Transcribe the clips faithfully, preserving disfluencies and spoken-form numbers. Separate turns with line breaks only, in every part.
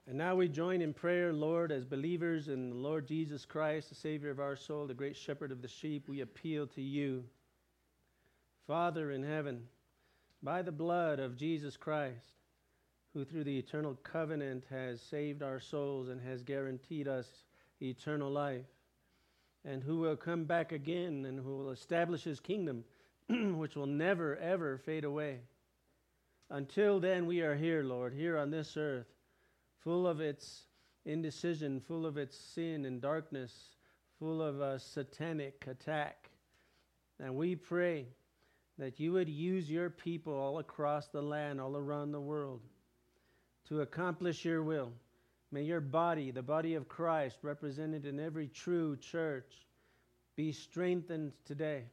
And now we join in prayer, Lord, as believers in the Lord Jesus Christ, the Savior of our soul, the great shepherd of the sheep. We appeal to you. Father in heaven, by the blood of Jesus Christ, who through the eternal covenant has saved our souls and has guaranteed us eternal life, and who will come back again and who will establish his kingdom, which will never, ever fade away. Until then, we are here, Lord, here on this earth, full of its indecision, full of its sin and darkness, full of a satanic attack. And we pray that you would use your people all across the land, all around the world, to accomplish your will. May your body, the body of Christ, represented in every true church, be strengthened today.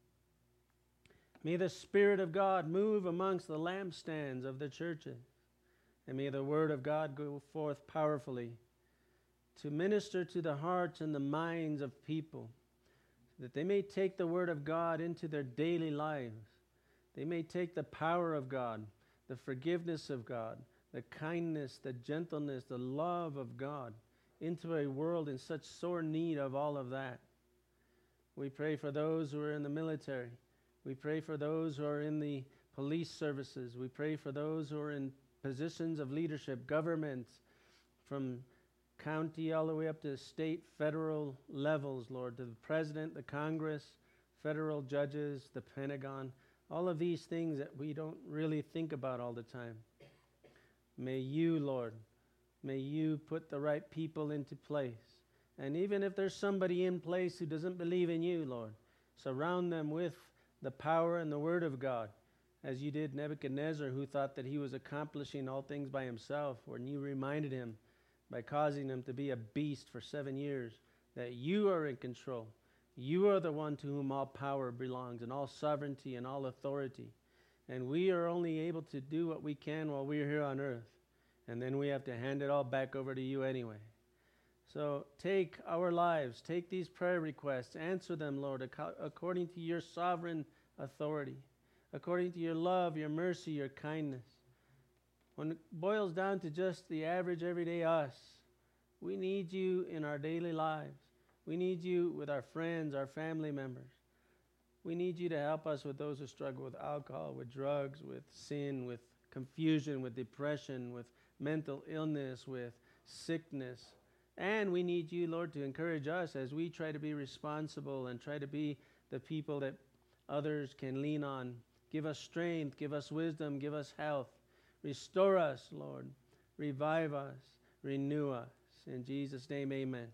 May the Spirit of God move amongst the lampstands of the churches. And may the Word of God go forth powerfully to minister to the hearts and the minds of people, so that they may take the Word of God into their daily lives. They may take the power of God, the forgiveness of God, the kindness, the gentleness, the love of God into a world in such sore need of all of that. We pray for those who are in the military. We pray for those who are in the police services. We pray for those who are in positions of leadership, governments, from county all the way up to state, federal levels, Lord, to the president, the Congress, federal judges, the Pentagon, all of these things that we don't really think about all the time. May you, Lord, may you put the right people into place. And even if there's somebody in place who doesn't believe in you, Lord, surround them with the power and the Word of God, as you did Nebuchadnezzar, who thought that he was accomplishing all things by himself, when you reminded him by causing him to be a beast for seven years, that you are in control. You are the one to whom all power belongs, and all sovereignty and all authority. And we are only able to do what we can while we're here on earth. And then we have to hand it all back over to you anyway. So take our lives, take these prayer requests, answer them, Lord, ac- according to your sovereign authority, according to your love, your mercy, your kindness. When it boils down to just the average everyday us, we need you in our daily lives. We need you with our friends, our family members. We need you to help us with those who struggle with alcohol, with drugs, with sin, with confusion, with depression, with mental illness, with sickness. And we need you, Lord, to encourage us as we try to be responsible and try to be the people that others can lean on. Give us strength, give us wisdom, give us health. Restore us, Lord. Revive us, renew us. In Jesus' name, amen.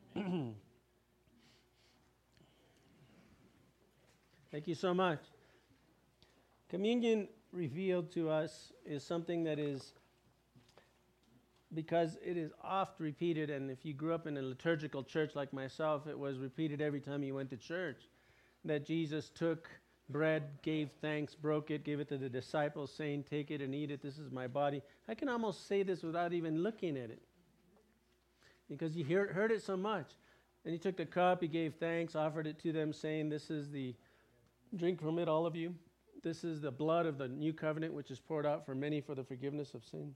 Thank you so much. Communion revealed to us is something that is, because it is oft repeated, and if you grew up in a liturgical church like myself, it was repeated every time you went to church, that Jesus took bread, gave thanks, broke it, gave it to the disciples, saying, take it and eat it, this is my body. I can almost say this without even looking at it, because you hear, heard it so much. And he took the cup, he gave thanks, offered it to them, saying, this is the, drink from it, all of you. This is the blood of the new covenant, which is poured out for many for the forgiveness of sins.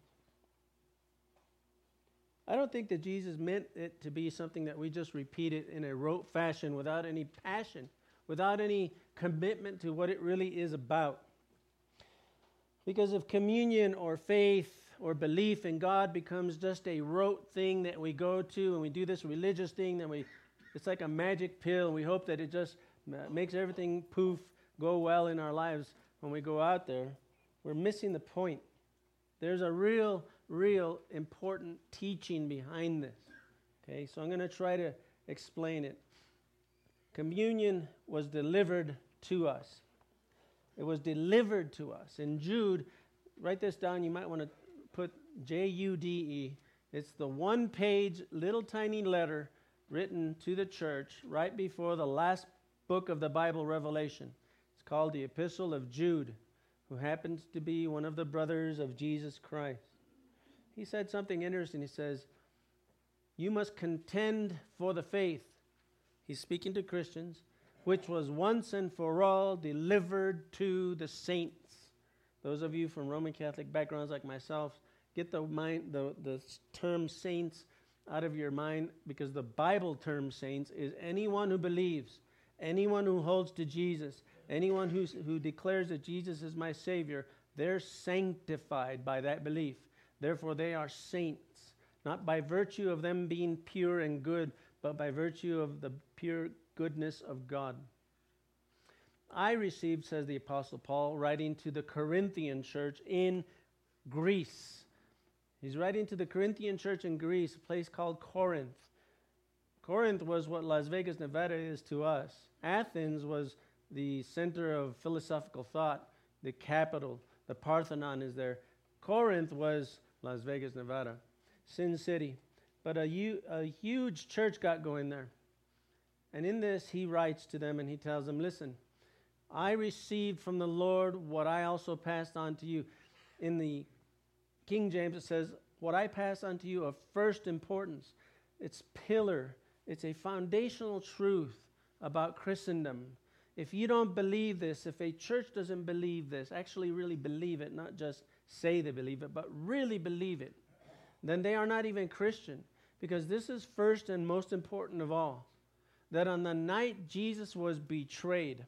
I don't think that Jesus meant it to be something that we just repeat it in a rote fashion without any passion, without any commitment to what it really is about. Because if communion or faith or belief in God becomes just a rote thing that we go to and we do this religious thing, then we, it's like a magic pill, and we hope that it just makes everything poof, go well in our lives when we go out there, we're missing the point. There's a real, real important teaching behind this. Okay, so I'm going to try to explain it. Communion was delivered to us. It was delivered to us. In Jude, write this down. You might want to put J U D E. It's the one-page, little tiny letter written to the church right before the last book of the Bible, Revelation. It's called the Epistle of Jude, who happens to be one of the brothers of Jesus Christ. He said something interesting. He says, you must contend for the faith. He's speaking to Christians, which was once and for all delivered to the saints. Those of you from Roman Catholic backgrounds like myself, Get the mind, the, the term saints out of your mind, because the Bible term saints is anyone who believes, anyone who holds to Jesus, anyone who's, who declares that Jesus is my Savior. They're sanctified by that belief. Therefore, they are saints, not by virtue of them being pure and good, but by virtue of the pure goodness of God. I received, says the Apostle Paul, writing to the Corinthian church in Greece. He's writing to the Corinthian church in Greece, a place called Corinth. Corinth was what Las Vegas, Nevada is to us. Athens was the center of philosophical thought, the capital. The Parthenon is there. Corinth was Las Vegas, Nevada, Sin City. But a, hu- a huge church got going there. And in this, he writes to them and he tells them, listen, I received from the Lord what I also passed on to you. In the King James, it says, what I pass on to you of first importance. It's pillar. It's a foundational truth about Christendom. If you don't believe this, if a church doesn't believe this, actually really believe it, not just say they believe it, but really believe it, then they are not even Christian. Because this is first and most important of all. That on the night Jesus was betrayed.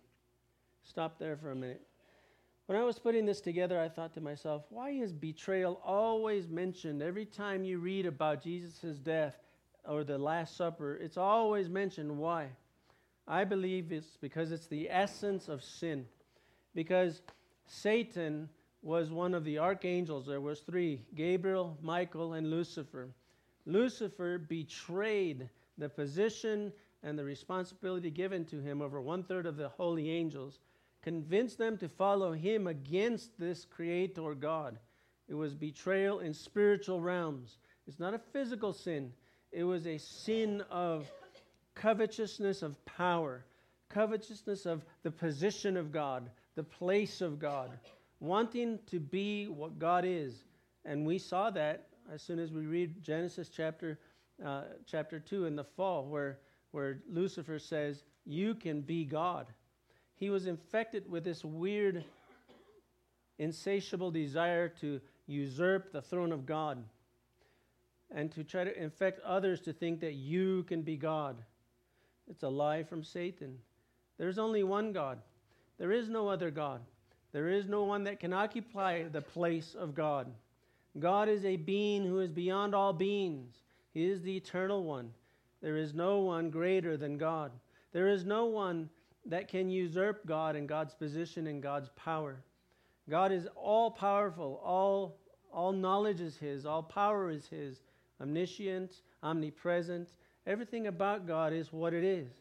Stop there for a minute. When I was putting this together, I thought to myself, why is betrayal always mentioned? Every time you read about Jesus' death or the Last Supper, it's always mentioned. Why? I believe it's because it's the essence of sin. Because Satan was one of the archangels. There was three, Gabriel, Michael, and Lucifer. Lucifer betrayed the position and the responsibility given to him over one-third of the holy angels, convinced them to follow him against this Creator God. It was betrayal in spiritual realms. It's not a physical sin. It was a sin of covetousness of power, covetousness of the position of God, the place of God, wanting to be what God is. And we saw that as soon as we read Genesis chapter uh, chapter two in the fall, where, where Lucifer says, you can be God. He was infected with this weird, insatiable desire to usurp the throne of God and to try to infect others to think that you can be God. It's a lie from Satan. There's only one God. There is no other God. There is no one that can occupy the place of God. God is a being who is beyond all beings. He is the eternal one. There is no one greater than God. There is no one that can usurp God and God's position and God's power. God is all-powerful. All, all knowledge is His. All power is His. Omniscient, omnipresent. Everything about God is what it is.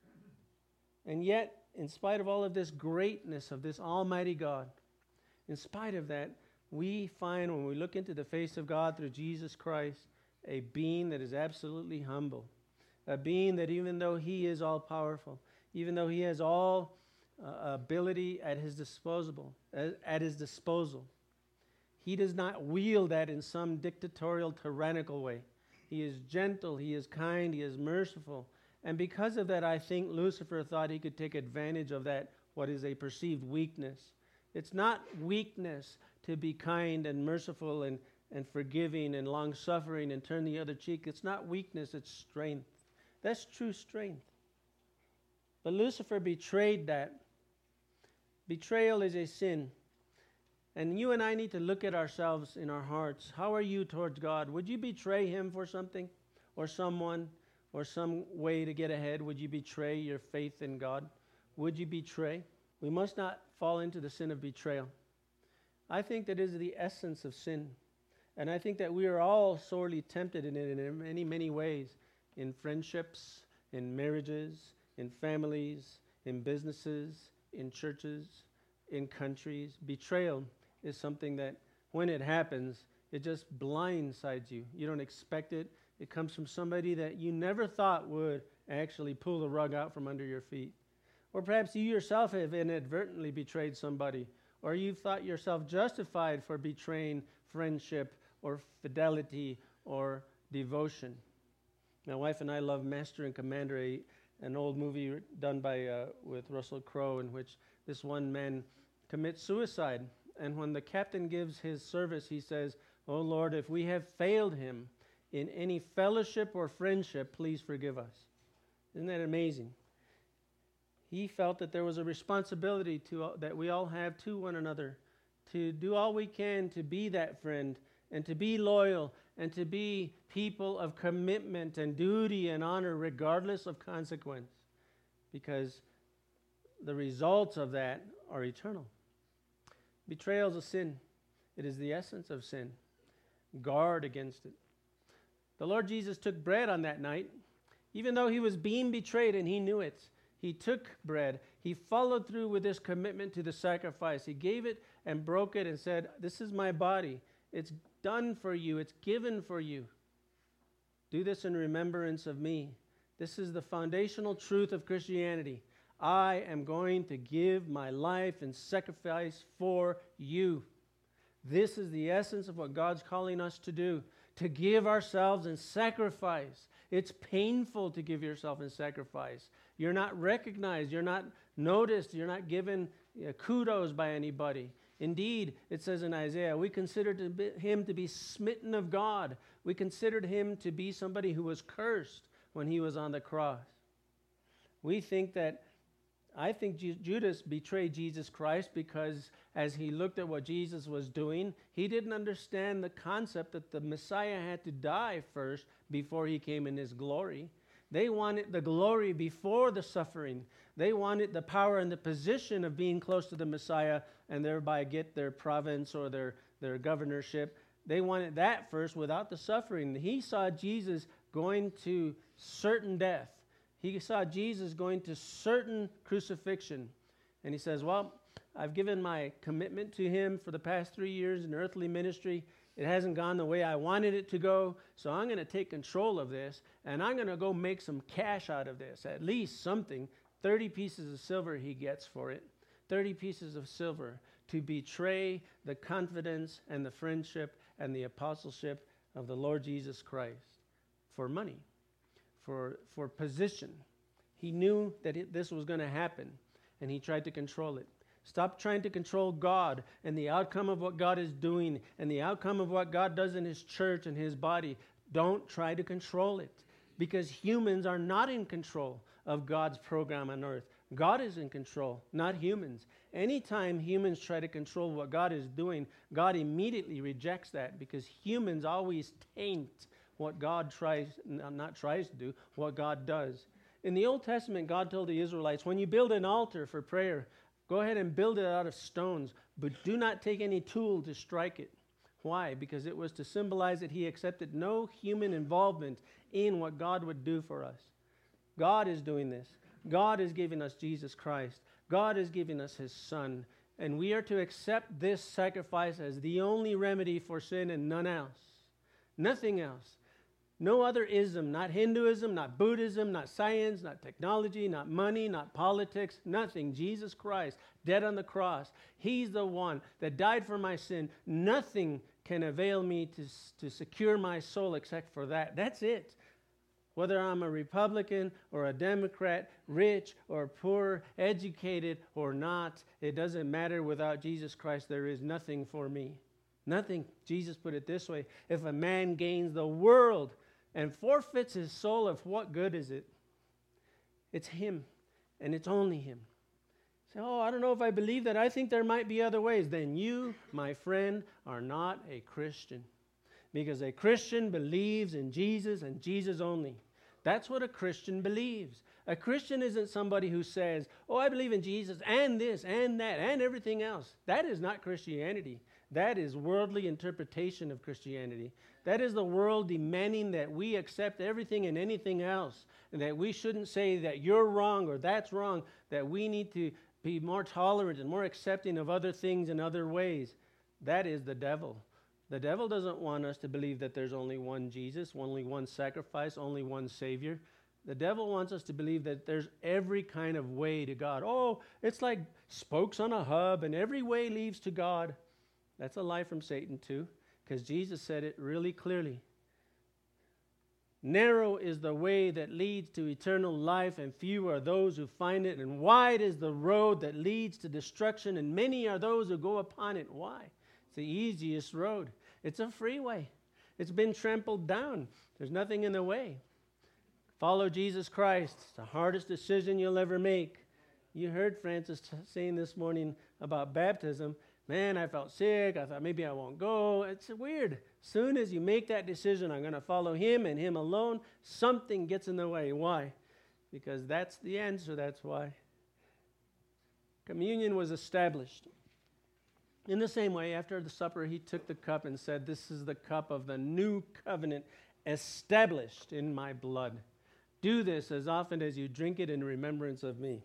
And yet, in spite of all of this greatness of this almighty God, in spite of that, we find when we look into the face of God through Jesus Christ, a being that is absolutely humble. A being that even though He is all-powerful, even though He has all uh, ability at His disposal, uh, at His disposal, He does not wield that in some dictatorial, tyrannical way. He is gentle, He is kind, He is merciful. And because of that, I think Lucifer thought he could take advantage of that, what is a perceived weakness. It's not weakness to be kind and merciful and, and forgiving and long-suffering and turn the other cheek. It's not weakness, it's strength. That's true strength. But Lucifer betrayed that. Betrayal is a sin. And you and I need to look at ourselves in our hearts. How are you towards God? Would you betray Him for something or someone or some way to get ahead? Would you betray your faith in God? Would you betray? We must not fall into the sin of betrayal. I think that is the essence of sin. And I think that we are all sorely tempted in it in many, many ways. In friendships, in marriages, in families, in businesses, in churches, in countries. Betrayal is something that when it happens, it just blindsides you. You don't expect it. It comes from somebody that you never thought would actually pull the rug out from under your feet. Or perhaps you yourself have inadvertently betrayed somebody, or you've thought yourself justified for betraying friendship or fidelity or devotion. My wife and I love Master and Commander, a, an old movie done by uh, with Russell Crowe, in which this one man commits suicide. And when the captain gives his service, he says, Oh Lord, if we have failed him in any fellowship or friendship, please forgive us. Isn't that amazing? He felt that there was a responsibility to that we all have to one another, to do all we can to be that friend and to be loyal and to be people of commitment and duty and honor regardless of consequence, because the results of that are eternal. Betrayal is a sin. It is the essence of sin. Guard against it. The Lord Jesus took bread on that night, even though he was being betrayed and he knew it. He took bread. He followed through with his commitment to the sacrifice. He gave it and broke it and said, "This is my body. It's done for you. It's given for you. Do this in remembrance of me." This is the foundational truth of Christianity. I am going to give my life in sacrifice for you. This is the essence of what God's calling us to do, to give ourselves in sacrifice. It's painful to give yourself in sacrifice. You're not recognized. You're not noticed. You're not given uh, kudos by anybody. Indeed, it says in Isaiah, we considered to be, him to be smitten of God. We considered him to be somebody who was cursed when he was on the cross. We think that, I think Ju- Judas betrayed Jesus Christ because as he looked at what Jesus was doing, he didn't understand the concept that the Messiah had to die first before he came in his glory. They wanted the glory before the suffering. They wanted the power and the position of being close to the Messiah and thereby get their province or their, their governorship. They wanted that first without the suffering. He saw Jesus going to certain death. He saw Jesus going to certain crucifixion. And he says, well, I've given my commitment to him for the past three years in earthly ministry. It hasn't gone the way I wanted it to go, so I'm going to take control of this, and I'm going to go make some cash out of this, at least something. thirty pieces of silver he gets for it. thirty pieces of silver to betray the confidence and the friendship and the apostleship of the Lord Jesus Christ for money, for, for position. He knew that it, this was going to happen, and he tried to control it. Stop trying to control God and the outcome of what God is doing and the outcome of what God does in his church and his body. Don't try to control it, because humans are not in control of God's program on earth. God is in control, not humans. Anytime humans try to control what God is doing, God immediately rejects that, because humans always taint what God tries, not tries to do, what God does. In the Old Testament, God told the Israelites, when you build an altar for prayer, go ahead and build it out of stones, but do not take any tool to strike it. Why? Because it was to symbolize that he accepted no human involvement in what God would do for us. God is doing this. God is giving us Jesus Christ. God is giving us his Son. And we are to accept this sacrifice as the only remedy for sin and none else. Nothing else. No other ism, not Hinduism, not Buddhism, not science, not technology, not money, not politics, nothing. Jesus Christ, dead on the cross. He's the one that died for my sin. Nothing can avail me to, to secure my soul except for that. That's it. Whether I'm a Republican or a Democrat, rich or poor, educated or not, it doesn't matter. Without Jesus Christ, there is nothing for me. Nothing. Jesus put it this way: if a man gains the world and forfeits his soul, of what good is it? It's him, and it's only him. Say, oh, I don't know if I believe that. I think there might be other ways. Then you, my friend, are not a Christian, because a Christian believes in Jesus and Jesus only. That's what a Christian believes. A Christian isn't somebody who says, oh, I believe in Jesus and this and that and everything else. That is not Christianity. That is worldly interpretation of Christianity. That is the world demanding that we accept everything and anything else, and that we shouldn't say that you're wrong or that's wrong, that we need to be more tolerant and more accepting of other things in other ways. That is the devil. The devil doesn't want us to believe that there's only one Jesus, only one sacrifice, only one Savior. The devil wants us to believe that there's every kind of way to God. Oh, it's like spokes on a hub, and every way leads to God. That's a lie from Satan too, because Jesus said it really clearly. Narrow is the way that leads to eternal life, and few are those who find it. And wide is the road that leads to destruction, and many are those who go upon it. Why? It's the easiest road. It's a freeway. It's been trampled down. There's nothing in the way. Follow Jesus Christ. It's the hardest decision you'll ever make. You heard Francis t- saying this morning about baptism. Man, I felt sick. I thought maybe I won't go. It's weird. Soon as you make that decision, I'm going to follow him and him alone, something gets in the way. Why? Because that's the answer. That's why. Communion was established. In the same way, after the supper, he took the cup and said, "This is the cup of the new covenant established in my blood. Do this as often as you drink it in remembrance of me."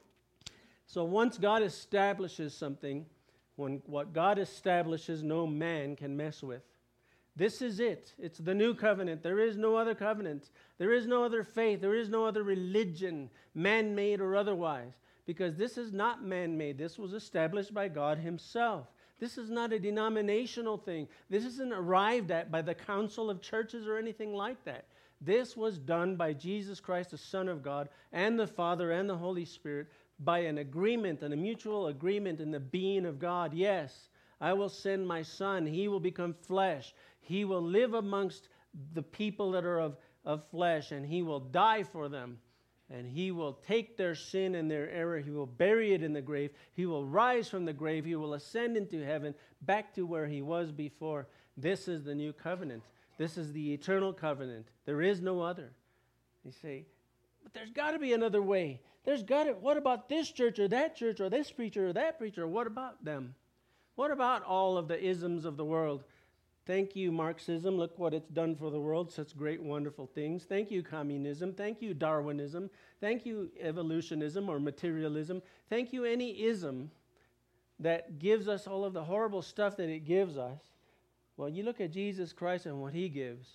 So once God establishes something, when what God establishes, no man can mess with. This is it. It's the new covenant. There is no other covenant. There is no other faith. There is no other religion, man-made or otherwise, because this is not man-made. This was established by God himself. This is not a denominational thing. This isn't arrived at by the council of churches or anything like that. This was done by Jesus Christ, the Son of God, and the Father and the Holy Spirit, by an agreement, and a mutual agreement in the being of God. Yes, I will send my Son. He will become flesh. He will live amongst the people that are of, of flesh, and he will die for them. And he will take their sin and their error. He will bury it in the grave. He will rise from the grave. He will ascend into heaven, back to where he was before. This is the new covenant. This is the eternal covenant. There is no other. You say, but there's got to be another way. There's got to, what about this church or that church or this preacher or that preacher? What about them? What about all of the isms of the world? Thank you, Marxism. Look what it's done for the world. Such great, wonderful things. Thank you, communism. Thank you, Darwinism. Thank you, evolutionism or materialism. Thank you, any ism that gives us all of the horrible stuff that it gives us. Well, you look at Jesus Christ and what he gives.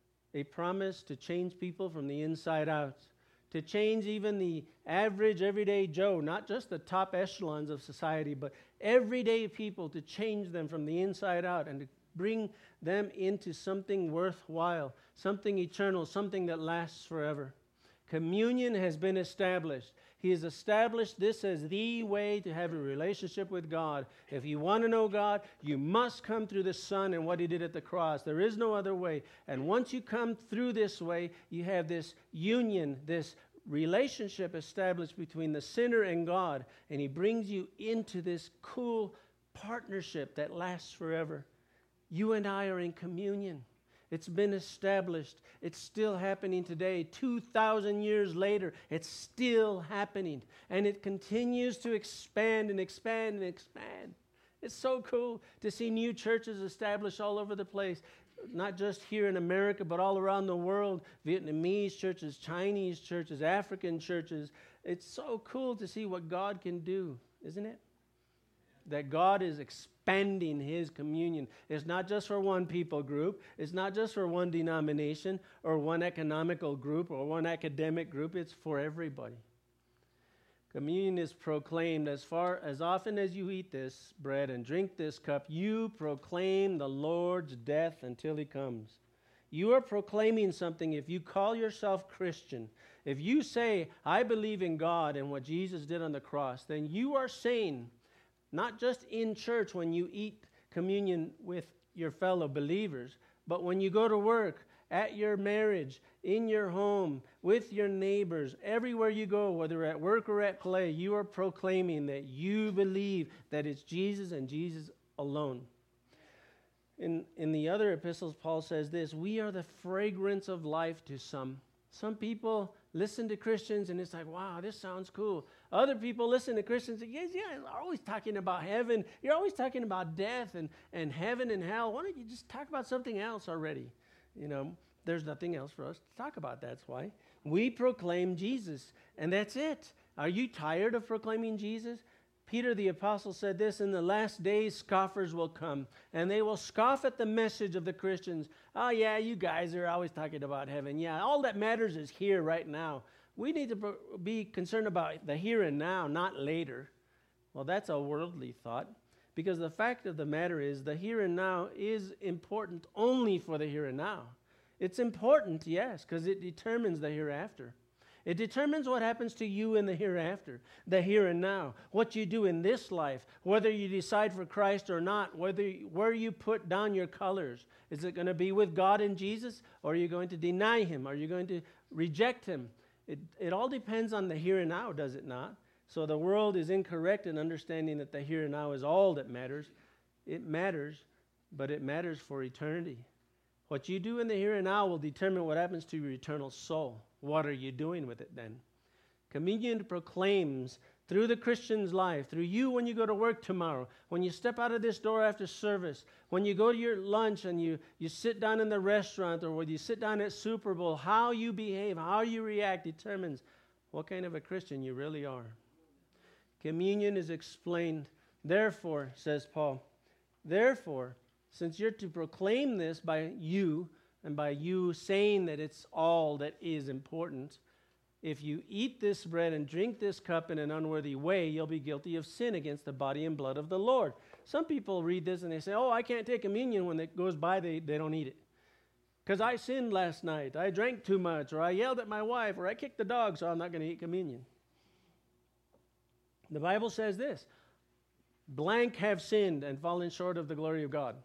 A promise to change people from the inside out. To change even the average, everyday Joe, not just the top echelons of society, but everyday people, to change them from the inside out and to bring them into something worthwhile, something eternal, something that lasts forever. Communion has been established. He has established this as the way to have a relationship with God. If you want to know God, you must come through the Son and what he did at the cross. There is no other way. And once you come through this way, you have this union, this relationship established between the sinner and God. And he brings you into this cool partnership that lasts forever. You and I are in communion. It's been established. It's still happening today. two thousand years later, it's still happening. And it continues to expand and expand and expand. It's so cool to see new churches established all over the place. Not just here in America, but all around the world. Vietnamese churches, Chinese churches, African churches. It's so cool to see what God can do, isn't it? That God is expanding his communion. It's not just for one people group. It's not just for one denomination or one economical group or one academic group. It's for everybody. Communion is proclaimed as far as often as you eat this bread and drink this cup, you proclaim the Lord's death until he comes. You are proclaiming something if you call yourself Christian. If you say, I believe in God and what Jesus did on the cross, then you are saying, not just in church when you eat communion with your fellow believers, but when you go to work, at your marriage, in your home, with your neighbors, everywhere you go, whether at work or at play, you are proclaiming that you believe that it's Jesus and Jesus alone. In, in the other epistles, Paul says this, we are the fragrance of life to some. Some people listen to Christians and it's like, wow, this sounds cool. Other people listen to Christians and say, yes, yeah, you're always talking about heaven. You're always talking about death and, and heaven and hell. Why don't you just talk about something else already? You know, there's nothing else for us to talk about. That's why we proclaim Jesus, and that's it. Are you tired of proclaiming Jesus? Peter the apostle said this, in the last days scoffers will come, and they will scoff at the message of the Christians. Oh yeah, you guys are always talking about heaven. Yeah, all that matters is here right now. We need to be concerned about the here and now, not later. Well, that's a worldly thought, because the fact of the matter is the here and now is important only for the here and now. It's important, yes, because it determines the hereafter. It determines what happens to you in the hereafter, the here and now, what you do in this life, whether you decide for Christ or not, whether where you put down your colors. Is it going to be with God and Jesus, or are you going to deny him? Are you going to reject him? It, it all depends on the here and now, does it not? So the world is incorrect in understanding that the here and now is all that matters. It matters, but it matters for eternity. What you do in the here and now will determine what happens to your eternal soul. What are you doing with it then? Communion proclaims through the Christian's life, through you when you go to work tomorrow, when you step out of this door after service, when you go to your lunch and you, you sit down in the restaurant, or when you sit down at Super Bowl, how you behave, how you react determines what kind of a Christian you really are. Communion is explained, therefore, says Paul, therefore, since you're to proclaim this by you, and by you saying that it's all that is important, if you eat this bread and drink this cup in an unworthy way, you'll be guilty of sin against the body and blood of the Lord. Some people read this and they say, oh, I can't take communion. When it goes by, they, they don't eat it. Because I sinned last night, I drank too much, or I yelled at my wife, or I kicked the dog, so I'm not going to eat communion. The Bible says this, blank have sinned and fallen short of the glory of God.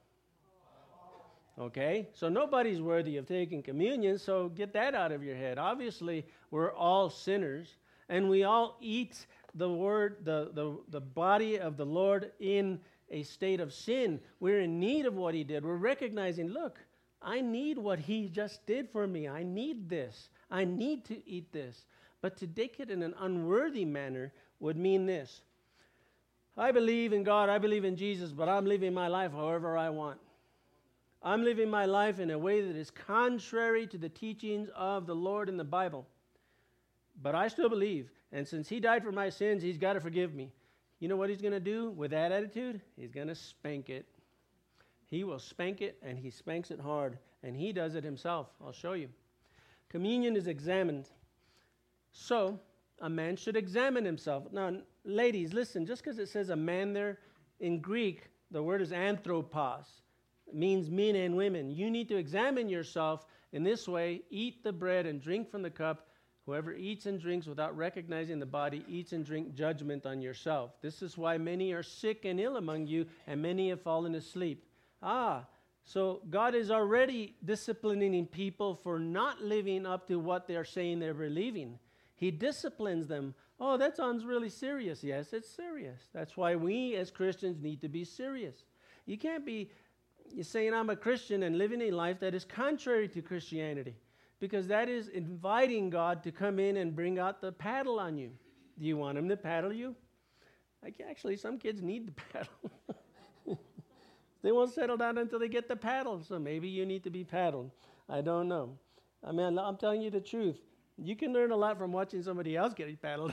Okay, so nobody's worthy of taking communion, so get that out of your head. Obviously, we're all sinners, and we all eat the word, the, the, the body of the Lord in a state of sin. We're in need of what he did. We're recognizing, look, I need what he just did for me. I need this. I need to eat this. But to take it in an unworthy manner would mean this. I believe in God, I believe in Jesus, but I'm living my life however I want. I'm living my life in a way that is contrary to the teachings of the Lord in the Bible. But I still believe, and since he died for my sins, he's got to forgive me. You know what he's going to do with that attitude? He's going to spank it. He will spank it, and he spanks it hard, and he does it himself. I'll show you. Communion is examined. So, a man should examine himself. Now, ladies, listen, just because it says a man there, in Greek, the word is anthropos. It means men and women. You need to examine yourself in this way. Eat the bread and drink from the cup. Whoever eats and drinks without recognizing the body eats and drinks judgment on yourself. This is why many are sick and ill among you, and many have fallen asleep. Ah, so God is already disciplining people for not living up to what they're saying they're believing. He disciplines them. Oh, that sounds really serious. Yes, it's serious. That's why we as Christians need to be serious. You can't be You're saying I'm a Christian and living a life that is contrary to Christianity, because that is inviting God to come in and bring out the paddle on you. Do you want him to paddle you? Like, actually, some kids need the paddle. They won't settle down until they get the paddle, so maybe you need to be paddled. I don't know. I mean, I'm telling you the truth. You can learn a lot from watching somebody else getting paddled.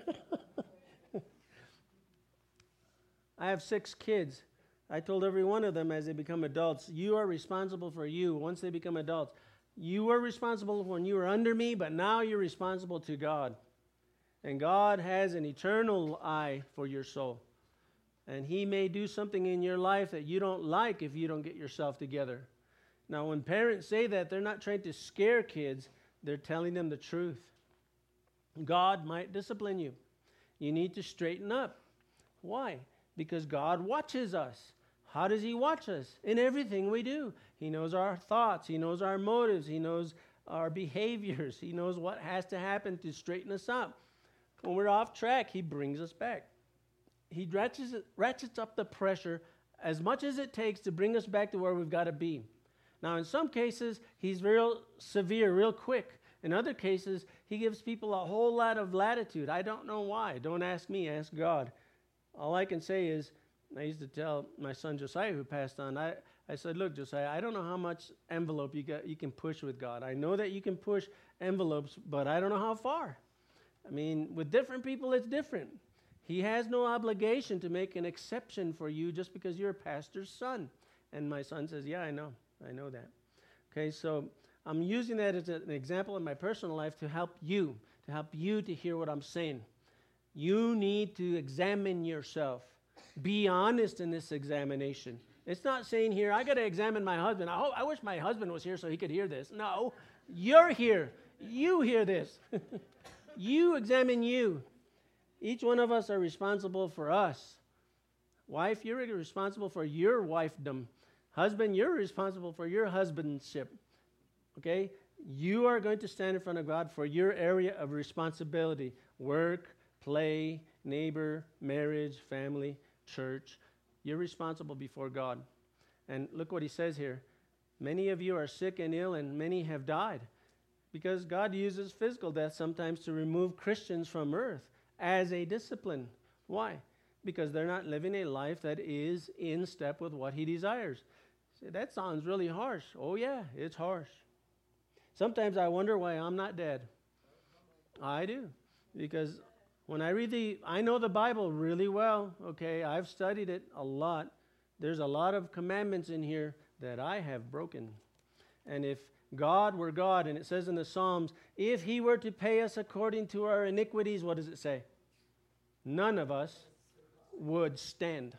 I have six kids. I told every one of them as they become adults, you are responsible for you once they become adults. You were responsible when you were under me, but now you're responsible to God. And God has an eternal eye for your soul. And he may do something in your life that you don't like if you don't get yourself together. Now, when parents say that, they're not trying to scare kids. They're telling them the truth. God might discipline you. You need to straighten up. Why? Because God watches us. How does he watch us? In everything we do. He knows our thoughts. He knows our motives. He knows our behaviors. He knows what has to happen to straighten us up. When we're off track, he brings us back. He ratchets, ratchets up the pressure as much as it takes to bring us back to where we've got to be. Now, in some cases, he's real severe, real quick. In other cases, he gives people a whole lot of latitude. I don't know why. Don't ask me, ask God. All I can say is, I used to tell my son Josiah, who passed on, I, I said, look, Josiah, I don't know how much envelope you got, you can push with God. I know that you can push envelopes, but I don't know how far. I mean, with different people, it's different. He has no obligation to make an exception for you just because you're a pastor's son. And my son says, yeah, I know. I know that. Okay, so I'm using that as an example in my personal life to help you, to help you to hear what I'm saying. You need to examine yourself. Be honest in this examination. It's not saying here, I got to examine my husband. I, hope, I wish my husband was here so he could hear this. No, you're here. You hear this. You examine you. Each one of us are responsible for us. Wife, you're responsible for your wifedom. Husband, you're responsible for your husbandship. Okay? You are going to stand in front of God for your area of responsibility. Work, play, neighbor, marriage, family, church. You're responsible before God. And look what he says here. Many of you are sick and ill, and many have died. Because God uses physical death sometimes to remove Christians from earth as a discipline. Why? Because they're not living a life that is in step with what he desires. See, that sounds really harsh. Oh yeah, it's harsh. Sometimes I wonder why I'm not dead. I do. Because when I read the, I know the Bible really well, okay? I've studied it a lot. There's a lot of commandments in here that I have broken. And if God were God, and it says in the Psalms, if he were to pay us according to our iniquities, what does it say? None of us would stand.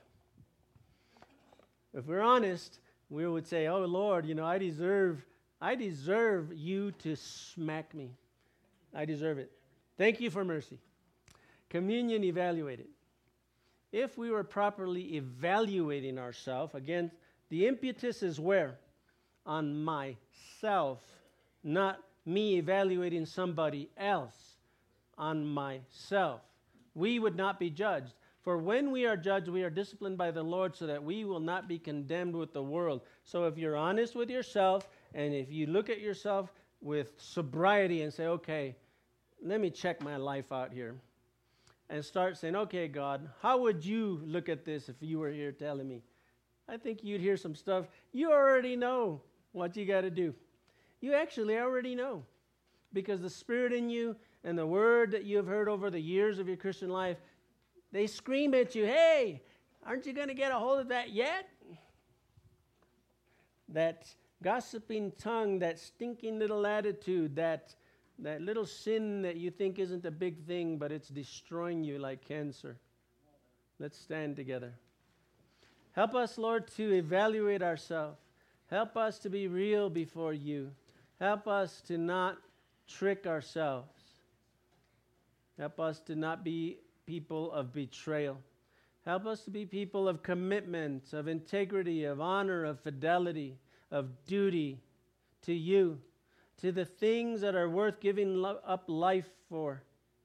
If we're honest, we would say, oh Lord, you know, I deserve, I deserve you to smack me. I deserve it. Thank you for mercy. Communion evaluated. If we were properly evaluating ourselves, again, the impetus is where? On myself, not me evaluating somebody else. On myself. We would not be judged. For when we are judged, we are disciplined by the Lord so that we will not be condemned with the world. So if you're honest with yourself, and if you look at yourself with sobriety and say, okay, let me check my life out here. And start saying, okay, God, how would you look at this if you were here telling me? I think you'd hear some stuff. You already know what you got to do. You actually already know. Because the Spirit in you and the word that you have heard over the years of your Christian life, they scream at you, hey, aren't you going to get a hold of that yet? That gossiping tongue, that stinking little attitude, that That little sin that you think isn't a big thing, but it's destroying you like cancer. Let's stand together. Help us, Lord, to evaluate ourselves. Help us to be real before you. Help us to not trick ourselves. Help us to not be people of betrayal. Help us to be people of commitment, of integrity, of honor, of fidelity, of duty to you, to the things that are worth giving lo- up life for.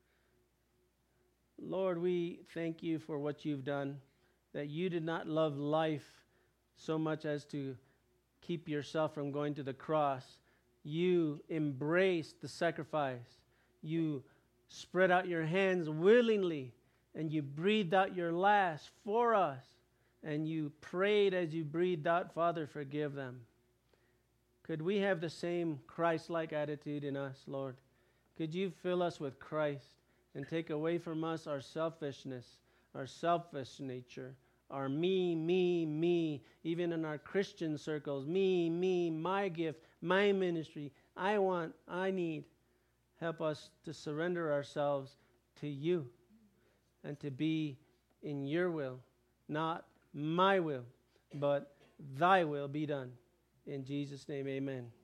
Lord, we thank you for what you've done, that you did not love life so much as to keep yourself from going to the cross. You embraced the sacrifice. You spread out your hands willingly, and you breathed out your last for us. And you prayed as you breathed out, Father, forgive them. Could we have the same Christ-like attitude in us, Lord? Could you fill us with Christ and take away from us our selfishness, our selfish nature, our me, me, me, even in our Christian circles, me, me, my gift, my ministry, I want, I need. Help us to surrender ourselves to you and to be in your will, not my will, but thy will be done. In Jesus' name, amen.